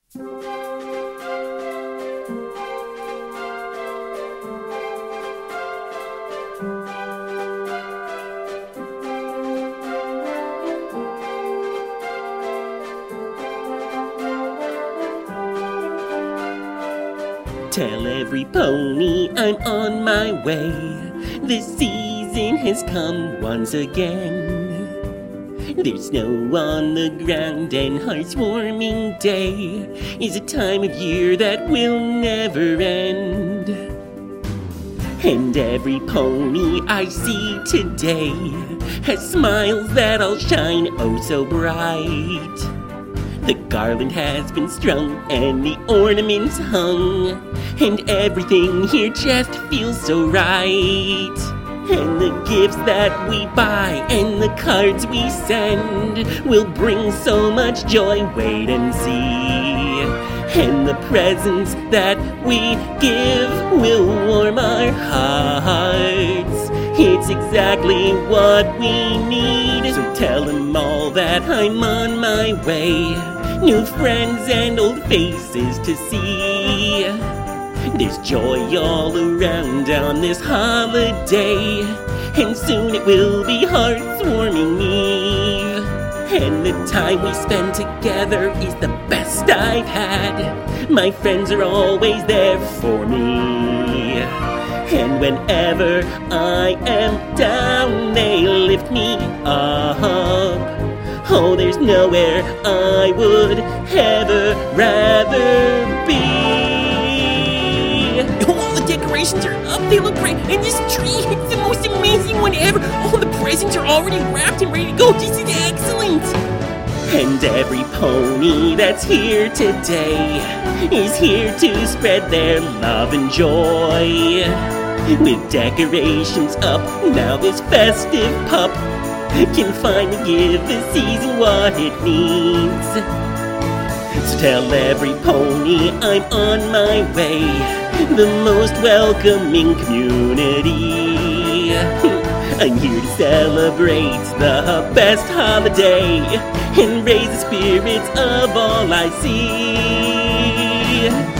Tell every pony I'm on my way. The season has come once again. There's snow on the ground and heartwarming day is a time of year that will never end. And every pony I see today has smiles that'll shine oh so bright. The garland has been strung and the ornaments hung, and everything here just feels so right. And the gifts that we buy and the cards we send will bring so much joy, wait and see. And the presents that we give will warm our hearts. It's exactly what we need. So tell them all that I'm on my way. New friends and old faces to see. There's joy all around on this holiday, and soon it will be heartwarming me. And the time we spend together is the best I've had. My friends are always there for me. And whenever I am down, they lift me up. Oh, there's nowhere I would ever rather be. All the decorations are up, they look great, and this tree, it's the most amazing one ever. All the presents are already wrapped and ready to go. This is excellent. And every pony that's here today is here to spread their love and joy. With decorations up, now this festive pup can finally give the season what it needs. So tell every pony I'm on my way, the most welcoming community. I'm here to celebrate the best holiday and raise the spirits of all I see.